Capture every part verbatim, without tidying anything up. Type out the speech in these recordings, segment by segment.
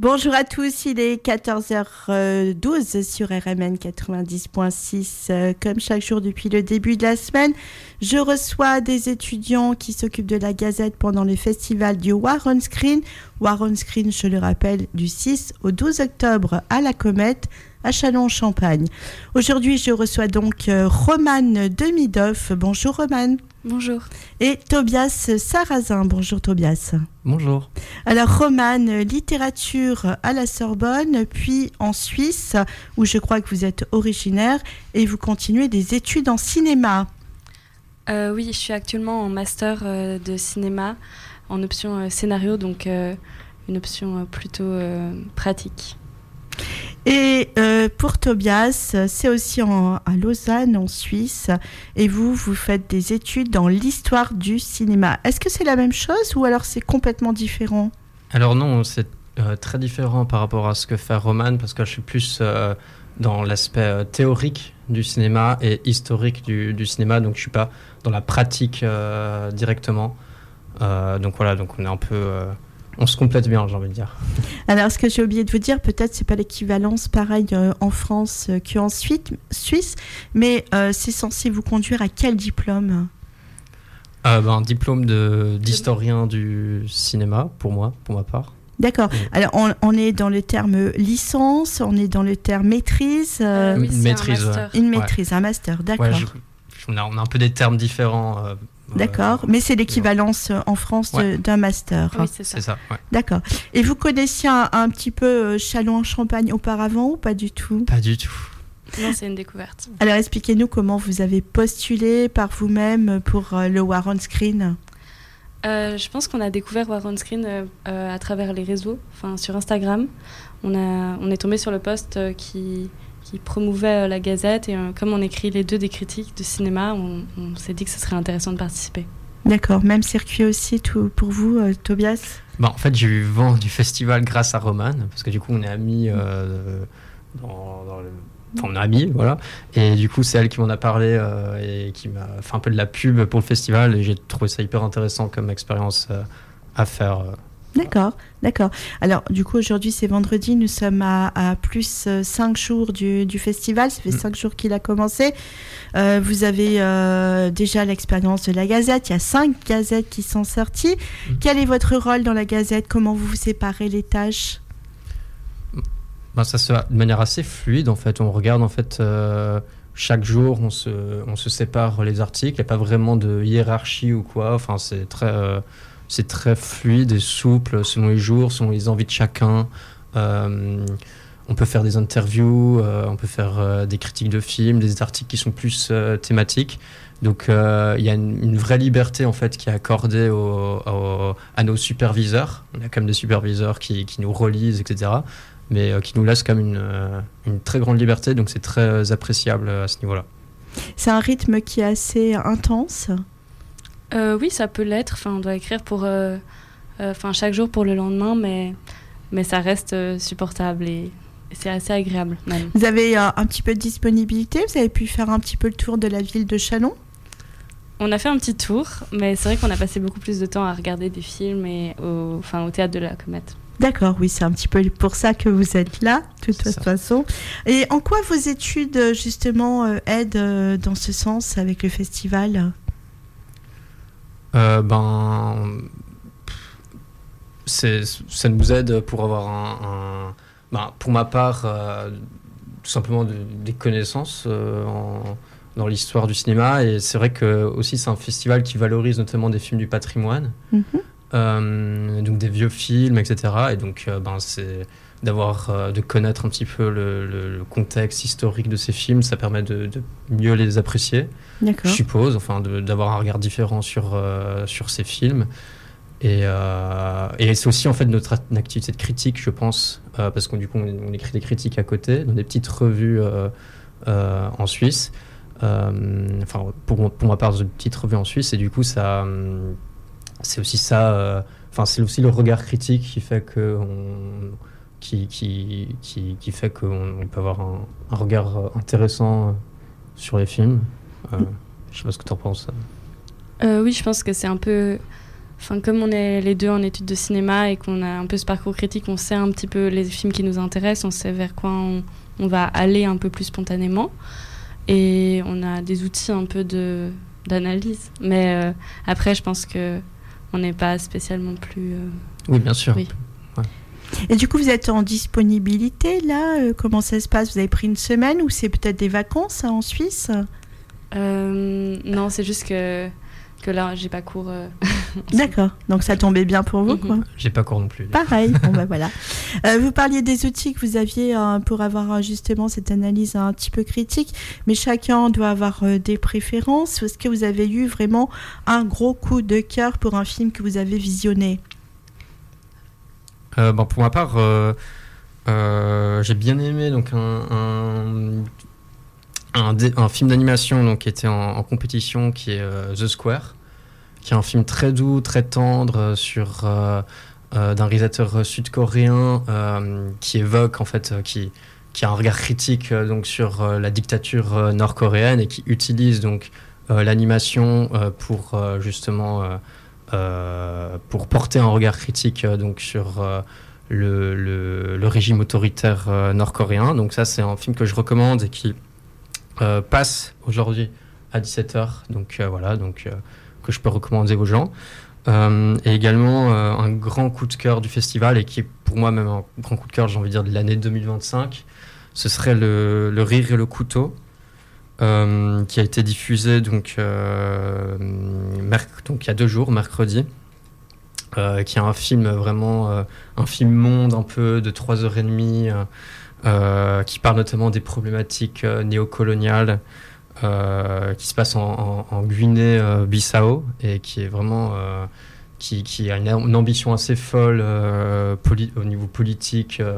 Bonjour à tous, il est quatorze heures douze sur R M N quatre-vingt-dix point six. Comme chaque jour depuis le début de la semaine, je reçois des étudiants qui s'occupent de la Gazette pendant le festival du War on Screen. War on Screen, je le rappelle, du six au douze octobre à la Comète, à Châlons-en-Champagne. Aujourd'hui, je reçois donc Romane Demidoff. Bonjour Romane. Bonjour. Et Tobias Sarrazin. Bonjour Tobias. Bonjour. Alors Romane, littérature à la Sorbonne, puis en Suisse, où je crois que vous êtes originaire, et vous continuez des études en cinéma. Euh, oui, je suis actuellement en master euh, de cinéma, en option euh, scénario, donc euh, une option euh, plutôt euh, pratique. Et euh, pour Tobias, c'est aussi en, à Lausanne, en Suisse. Et vous, vous faites des études dans l'histoire du cinéma. Est-ce que c'est la même chose ou alors c'est complètement différent ? Alors non, c'est euh, très différent par rapport à ce que fait Romane, parce que je suis plus euh, dans l'aspect euh, théorique du cinéma et historique du, du cinéma. Donc je ne suis pas dans la pratique euh, directement. Euh, donc voilà, donc on est un peu... Euh, On se complète bien, j'ai envie de dire. Alors, ce que j'ai oublié de vous dire, peut-être c'est pas l'équivalence pareil euh, en France euh, qu'en Suisse, mais euh, c'est censé vous conduire à quel diplôme ? euh, ben, Un diplôme de, d'historien du cinéma, pour moi, pour ma part. D'accord. Oui. Alors, on, on est dans le terme licence, on est dans le terme maîtrise. Euh, oui, c'est maîtrise, un master. Une maîtrise, ouais. Un master, d'accord. Ouais, je, on, a, on a un peu des termes différents. Euh, D'accord, euh, mais c'est l'équivalence ouais. en France de, ouais. d'un master. Oui, c'est ça. C'est ça ouais. D'accord. Et vous connaissiez un, un petit peu Châlons-en-Champagne auparavant ou pas du tout ? Pas du tout. Non, c'est une découverte. Alors, expliquez-nous comment vous avez postulé par vous-même pour euh, le War on Screen. Euh, je pense qu'on a découvert War on Screen euh, euh, à travers les réseaux, enfin sur Instagram. On, a, on est tombé sur le post euh, qui... qui promouvait euh, la Gazette et euh, comme on écrit les deux des critiques de cinéma, on, on s'est dit que ce serait intéressant de participer. D'accord, même circuit aussi tout pour vous, euh, Tobias ? Bah, en fait, j'ai eu vent du festival grâce à Romane, parce que du coup, on est amis, euh, dans, dans le... enfin, on est amis, voilà. Et du coup, c'est elle qui m'en a parlé euh, et qui m'a fait un peu de la pub pour le festival et j'ai trouvé ça hyper intéressant comme expérience euh, à faire. Euh, D'accord, d'accord. Alors, du coup, aujourd'hui, c'est vendredi. Nous sommes à, à plus euh, cinq jours du, du festival. Ça fait mmh. cinq jours qu'il a commencé. Euh, vous avez euh, déjà l'expérience de la Gazette. Il y a cinq gazettes qui sont sorties. Mmh. Quel est votre rôle dans la Gazette ? Comment vous vous séparez les tâches ? Ben, ça se fait de manière assez fluide, en fait. On regarde, en fait... Euh... Chaque jour, on se, on se sépare les articles. Il n'y a pas vraiment de hiérarchie ou quoi. Enfin, c'est très... Euh... C'est très fluide et souple selon les jours, selon les envies de chacun. Euh, on peut faire des interviews, euh, on peut faire euh, des critiques de films, des articles qui sont plus euh, thématiques. Donc il euh, y a une, une vraie liberté en fait qui est accordée au, au, à nos superviseurs. On a quand même des superviseurs qui, qui nous relisent, et cetera. Mais euh, qui nous laissent quand même une, euh, une très grande liberté. Donc c'est très appréciable à ce niveau-là. C'est un rythme qui est assez intense. Euh, oui, ça peut l'être. Enfin, on doit écrire pour, euh, euh, enfin, chaque jour pour le lendemain, mais, mais ça reste euh, supportable et, et c'est assez agréable. Même. Vous avez euh, un petit peu de disponibilité ? Vous avez pu faire un petit peu le tour de la ville de Châlons ? On a fait un petit tour, mais c'est vrai qu'on a passé beaucoup plus de temps à regarder des films et au, enfin, au théâtre de la Comète. D'accord, oui, c'est un petit peu pour ça que vous êtes là, de toute c'est façon. Ça. Et en quoi vos études, justement, euh, aident euh, dans ce sens avec le festival ? Euh, ben, c'est, ça nous aide pour avoir un, un ben, pour ma part, euh, tout simplement de, des connaissances euh, en, dans l'histoire du cinéma. Et c'est vrai que aussi c'est un festival qui valorise notamment des films du patrimoine, mm-hmm. euh, donc des vieux films, et cetera. Et donc, euh, ben, c'est d'avoir, euh, de connaître un petit peu le, le, le contexte historique de ces films, ça permet de, de mieux les apprécier. D'accord. Je suppose, enfin, de, d'avoir un regard différent sur, euh, sur ces films. Et, euh, et c'est aussi en fait notre activité de critique, je pense, euh, parce que du coup, on, on écrit des critiques à côté, dans des petites revues euh, euh, en Suisse. Euh, enfin, pour, pour ma part, une petite revue en Suisse. Et du coup, ça, c'est aussi ça. Euh, enfin, c'est aussi le regard critique qui fait que on, qui, qui, qui, qui fait qu'on on peut avoir un, un regard intéressant sur les films. Euh, je sais pas ce que tu en penses. Euh, oui, je pense que c'est un peu enfin, comme on est les deux en études de cinéma et qu'on a un peu ce parcours critique, on sait un petit peu les films qui nous intéressent, on sait vers quoi on, on va aller un peu plus spontanément. Et on a des outils un peu de, d'analyse. Mais euh, après, je pense qu'on n'est pas spécialement plus... Euh... Oui, bien sûr. Oui. Ouais. Et du coup, vous êtes en disponibilité, là euh, comment ça se passe? Vous avez pris une semaine ou c'est peut-être des vacances hein, en Suisse? euh, Non, c'est juste que, que là, j'ai pas cours. Euh, D'accord, donc ça tombait bien pour vous, quoi. J'ai pas cours non plus. Pareil, bon bah voilà. Euh, vous parliez des outils que vous aviez euh, pour avoir euh, justement cette analyse un petit peu critique, mais chacun doit avoir euh, des préférences. Est-ce que vous avez eu vraiment un gros coup de cœur pour un film que vous avez visionné? euh, bon, Pour ma part, euh, euh, j'ai bien aimé donc, un, un, un, dé, un film d'animation donc, qui était en, en compétition, qui est euh, The Square, qui est un film très doux, très tendre, euh, sur, euh, euh, d'un réalisateur sud-coréen euh, qui évoque, en fait, euh, qui, qui a un regard critique euh, donc, sur euh, la dictature euh, nord-coréenne et qui utilise donc, euh, l'animation euh, pour euh, justement euh, euh, pour porter un regard critique euh, donc, sur euh, le, le, le régime autoritaire euh, nord-coréen. Donc ça, c'est un film que je recommande et qui euh, passe aujourd'hui à dix-sept heures. Donc euh, voilà, donc... Euh, que je peux recommander aux gens. Euh, et également euh, un grand coup de cœur du festival, et qui est pour moi même un grand coup de cœur, j'ai envie de dire, de l'année deux mille vingt-cinq, ce serait le, le Rire et le couteau, euh, qui a été diffusé donc, euh, merc- donc il y a deux jours, mercredi, euh, qui est un film vraiment, euh, un film monde un peu de trois heures trente, euh, euh, qui parle notamment des problématiques euh, néocoloniales, Euh, qui se passe en, en, en Guinée-Bissau euh, et qui est vraiment euh, qui, qui a une, une ambition assez folle euh, poli- au niveau politique euh,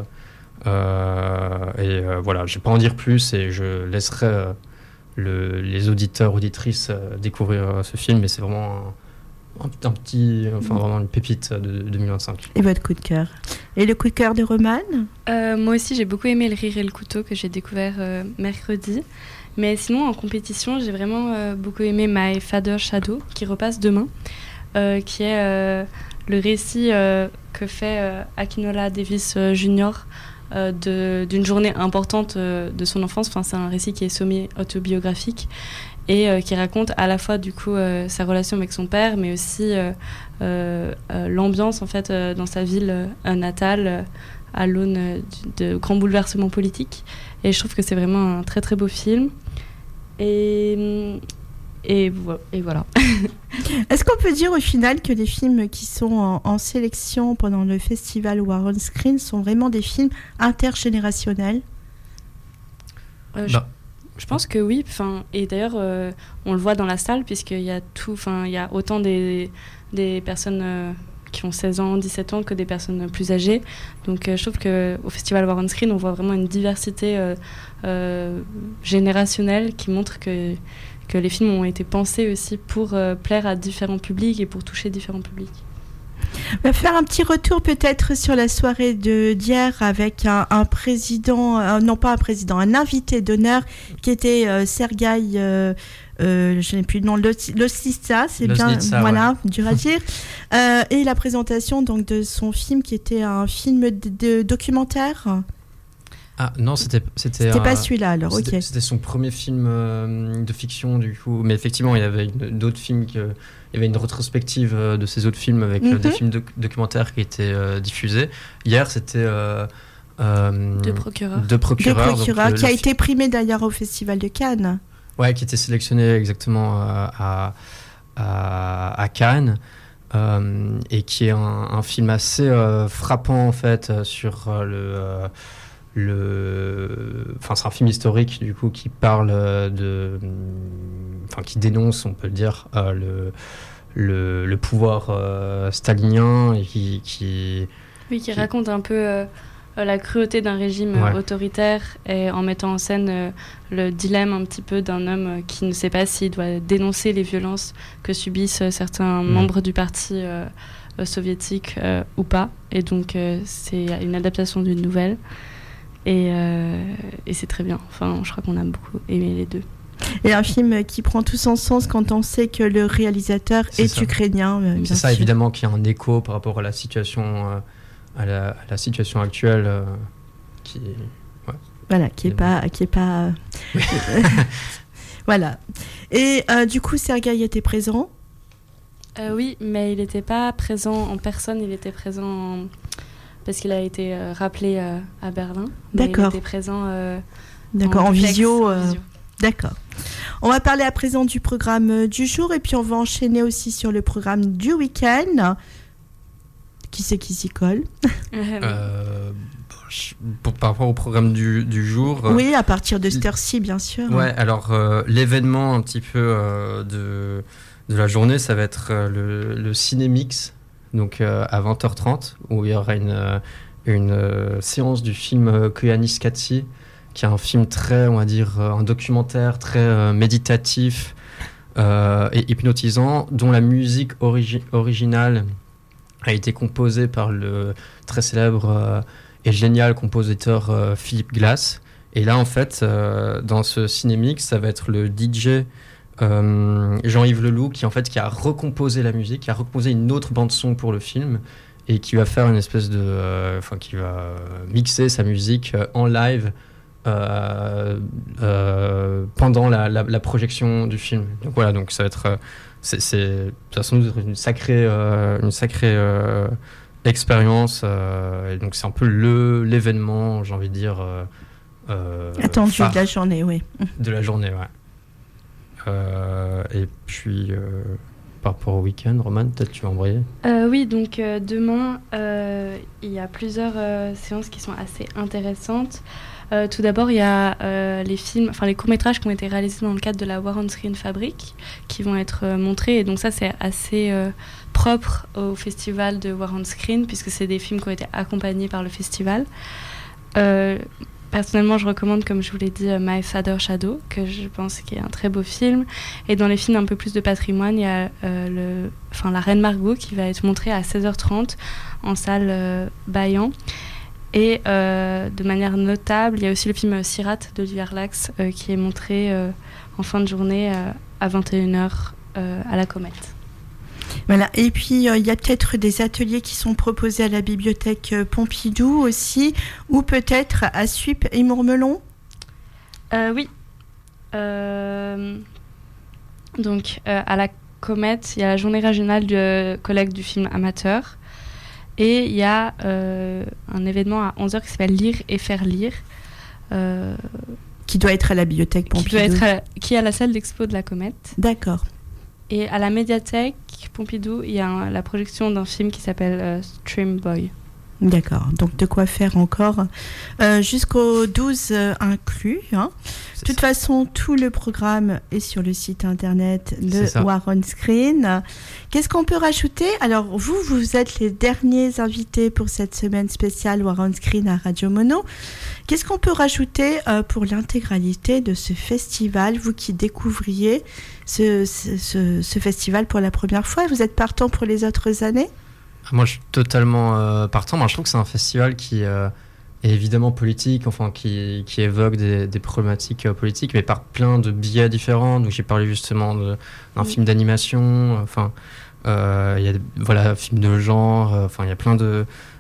euh, et euh, voilà, je vais pas en dire plus et je laisserai euh, le, les auditeurs auditrices euh, découvrir euh, ce film, mais c'est vraiment un, un, un petit enfin vraiment une pépite de, de deux mille vingt-cinq. Et votre coup de cœur? Et le coup de cœur de Romane? euh, Moi aussi, j'ai beaucoup aimé Le Rire et le couteau que j'ai découvert euh, mercredi. Mais sinon, en compétition, j'ai vraiment euh, beaucoup aimé My Father Shadow, qui repasse demain, euh, qui est euh, le récit euh, que fait euh, Akinola Davis euh, junior euh, de, d'une journée importante euh, de son enfance. Enfin, c'est un récit qui est semi-autobiographique et euh, qui raconte à la fois du coup euh, sa relation avec son père, mais aussi euh, euh, euh, l'ambiance en fait euh, dans sa ville euh, natale euh, à l'aune euh, de, de grands bouleversements politiques. Et je trouve que c'est vraiment un très très beau film. Et, et, et voilà. Est-ce qu'on peut dire au final que les films qui sont en, en sélection pendant le festival War on Screen sont vraiment des films intergénérationnels? euh, je, je pense que oui. Enfin, et d'ailleurs, euh, on le voit dans la salle, puisqu'il y a tout. Enfin, il y a autant des, des personnes euh, qui ont seize ans, dix-sept ans que des personnes plus âgées. Donc euh, je trouve qu'au festival War on Screen, on voit vraiment une diversité euh, euh, générationnelle qui montre que, que les films ont été pensés aussi pour euh, plaire à différents publics et pour toucher différents publics. On va faire un petit retour peut-être sur la soirée de, d'hier avec un, un président, euh, non pas un président, un invité d'honneur qui était euh, Sergueï, euh, euh, je n'ai plus le nom, Losnitsa, c'est Losnitsa, bien, voilà, ouais. dur à dire, euh, et la présentation donc de son film qui était un film de, de documentaire. Ah non, c'était c'était, c'était un, pas celui-là alors, c'était, ok. C'était son premier film euh, de fiction du coup, mais effectivement il y avait une, d'autres films que, il y avait une rétrospective euh, de ces autres films avec mm-hmm. euh, des films doc- documentaires qui étaient euh, diffusés. Hier c'était euh, euh, Deux procureurs. Deux procureurs, Deux procureurs donc, qui le, a le été primé d'ailleurs au Festival de Cannes. Ouais, qui était sélectionné exactement euh, à, à à Cannes. Euh, et qui est un, un film assez euh, frappant en fait euh, sur euh, le euh, Le... Enfin, c'est un film historique du coup qui parle de, enfin qui dénonce, on peut le dire, euh, le, le le pouvoir euh, stalinien et qui, qui oui qui, qui raconte un peu euh, la cruauté d'un régime ouais. autoritaire et en mettant en scène euh, le dilemme un petit peu d'un homme qui ne sait pas s'il doit dénoncer les violences que subissent certains mmh. membres du parti euh, soviétique euh, ou pas. Et donc euh, c'est une adaptation d'une nouvelle. Et, euh, et c'est très bien. Enfin, je crois qu'on a beaucoup aimé les deux. Et un film qui prend tout son sens quand on sait que le réalisateur c'est est ça. ukrainien. Euh, c'est ça, sûr. Évidemment, qu'il y a un écho par rapport à la situation, euh, à, la, à la situation actuelle, euh, qui, ouais. voilà, qui est pas, qui est pas. Oui. Voilà. Et euh, du coup, Sergueï était présent. Euh, oui, mais il n'était pas présent en personne, il était présent en... parce qu'il a été euh, rappelé euh, à Berlin. D'accord. Il était présent euh, D'accord, en, en visio. Euh... visio. D'accord. On va parler à présent du programme du jour et puis on va enchaîner aussi sur le programme du week-end. Qui c'est qui s'y colle euh, pour, Par rapport au programme du, du jour. Oui, à partir de cette heure-ci, bien sûr. Ouais, alors euh, l'événement un petit peu euh, de, de la journée, ça va être euh, le, le Cinémix, donc euh, à vingt heures trente, où il y aura une, euh, une euh, séance du film euh, Koyanis Katsi, qui est un film très, on va dire, euh, un documentaire très euh, méditatif euh, et hypnotisant, dont la musique origi- originale a été composée par le très célèbre euh, et génial compositeur euh, Philip Glass. Et là, en fait, euh, dans ce cinémix, ça va être le D J euh, Jean-Yves Leloup qui, en fait, qui a recomposé la musique, qui a recomposé une autre bande-son pour le film et qui va faire une espèce de... Enfin, euh, qui va mixer sa musique euh, en live euh, euh, pendant la, la, la projection du film. Donc voilà, donc ça va être... Euh, c'est, c'est de toute façon une sacrée, euh, une sacrée euh, expérience. Euh, et donc c'est un peu le, l'événement, j'ai envie de dire... Euh, Euh, attendu de la journée, oui. De la journée, ouais. Euh, et puis, euh, par rapport au week-end, Romane, peut-être tu vas embrayer euh, Oui, donc euh, demain, euh, il y a plusieurs euh, séances qui sont assez intéressantes. Euh, tout d'abord, il y a euh, les films, enfin les courts-métrages qui ont été réalisés dans le cadre de la War on Screen Fabric, qui vont être euh, montrés. Et donc ça, c'est assez euh, propre au festival de War on Screen, puisque c'est des films qui ont été accompagnés par le festival. Euh, Personnellement, je recommande, comme je vous l'ai dit, My Father Shadow, que je pense qu'il est un très beau film. Et dans les films un peu plus de patrimoine, il y a euh, le, enfin, La Reine Margot qui va être montrée à seize heures trente en salle euh, Bayan. Et euh, de manière notable, il y a aussi le film Sirat d'Olivier Lax euh, qui est montré euh, en fin de journée euh, à vingt et une heures euh, à la Comète. Voilà. Et puis, il euh, y a peut-être des ateliers qui sont proposés à la bibliothèque euh, Pompidou aussi, ou peut-être à Suippes et Mourmelon euh, Oui. Euh, donc, euh, à la Comète, il y a la journée régionale de collecte du film amateur. Et il y a euh, un événement à onze heures qui s'appelle Lire et faire lire. Euh, qui doit être à la bibliothèque Pompidou. Qui, doit être à la, qui est à la salle d'expo de la Comète. D'accord. Et à la médiathèque Pompidou, il y a un, la projection d'un film qui s'appelle euh, Stream Boy. D'accord, donc de quoi faire encore euh, jusqu'au douze euh, inclus. Hein. De toute ça. façon, tout le programme est sur le site internet de War on Screen. Qu'est-ce qu'on peut rajouter ? Alors, vous, vous êtes les derniers invités pour cette semaine spéciale War on Screen à Radio Mono. Qu'est-ce qu'on peut rajouter euh, pour l'intégralité de ce festival, vous qui découvriez ce, ce, ce, ce festival pour la première fois ? Vous êtes partant pour les autres années ? Moi, je suis totalement euh, partant. Moi, je trouve que c'est un festival qui euh, est évidemment politique, enfin, qui, qui évoque des, des problématiques euh, politiques, mais par plein de biais différents. Donc, j'ai parlé justement de, d'un oui. film d'animation. Enfin, euh, il y a voilà, un film de genre. Enfin, il y a plein de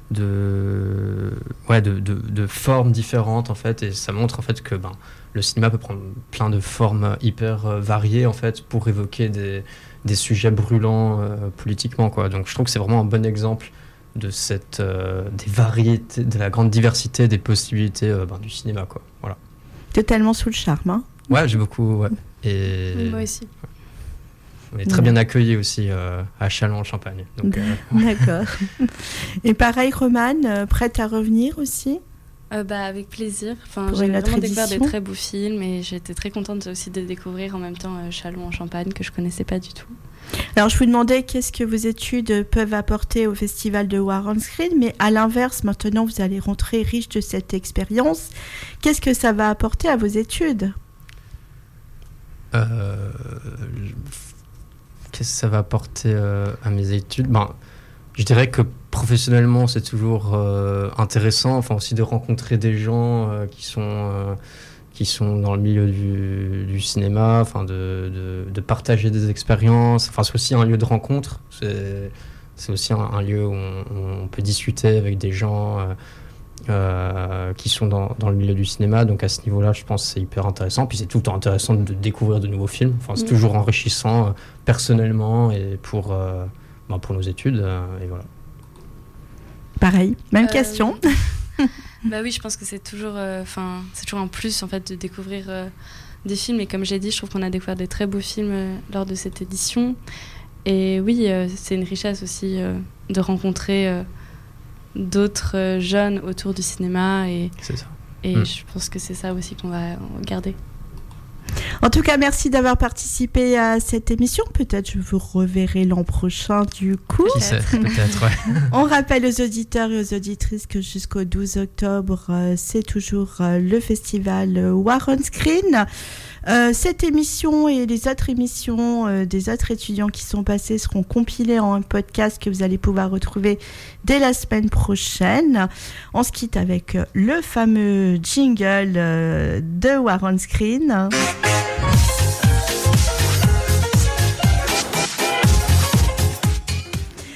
de ouais de, de de formes différentes en fait, et ça montre en fait que ben le cinéma peut prendre plein de formes hyper euh, variées en fait pour évoquer des des sujets brûlants euh, politiquement, quoi. Donc je trouve que c'est vraiment un bon exemple de cette euh, des variétés, de la grande diversité des possibilités euh, ben, du cinéma, quoi. Voilà. Totalement sous le charme, hein. Ouais, j'ai beaucoup, ouais. Et moi aussi. On est très bien accueillis aussi euh, à Châlons-en-Champagne. Donc, euh... D'accord. Et pareil, Romane, euh, prête à revenir aussi ? Euh, bah, avec plaisir. Enfin, j'ai vraiment découvert des très beaux films et j'étais très contente aussi de découvrir en même temps euh, Châlons-en-Champagne que je ne connaissais pas du tout. Alors, je vous demandais qu'est-ce que vos études peuvent apporter au festival de War on Screen, mais à l'inverse, maintenant, vous allez rentrer riche de cette expérience. Qu'est-ce que ça va apporter à vos études ? euh... Qu'est-ce que ça va apporter euh, à mes études ? Ben, je dirais que professionnellement, c'est toujours euh, intéressant, enfin aussi de rencontrer des gens euh, qui sont, euh, qui sont dans le milieu du, du cinéma, enfin de, de, de partager des expériences. Enfin, c'est aussi un lieu de rencontre. C'est, c'est aussi un, un lieu où on, on peut discuter avec des gens euh, euh, qui sont dans, dans le milieu du cinéma. Donc à ce niveau-là, je pense que c'est hyper intéressant. Puis c'est tout le temps intéressant de découvrir de nouveaux films. Enfin, c'est mmh. toujours enrichissant euh, personnellement et pour, euh, ben, pour nos études. Euh, et voilà. Pareil, même euh... question. Bah oui, je pense que c'est toujours, enfin, euh, c'est toujours un plus en fait de découvrir euh, des films. Et comme j'ai dit, je trouve qu'on a découvert des très beaux films euh, lors de cette édition. Et oui, euh, c'est une richesse aussi euh, de rencontrer euh, d'autres euh, jeunes autour du cinéma. Et, c'est ça. Et mmh. je pense que c'est ça aussi qu'on va garder. En tout cas, merci d'avoir participé à cette émission. Peut-être je vous reverrai l'an prochain du coup. Qui sait, peut-être, ouais. On rappelle aux auditeurs et aux auditrices que jusqu'au douze octobre, euh, c'est toujours euh, le festival euh, War on Screen. Euh, cette émission et les autres émissions euh, des autres étudiants qui sont passés seront compilées en un podcast que vous allez pouvoir retrouver dès la semaine prochaine. On se quitte avec euh, le fameux jingle euh, de War on Screen.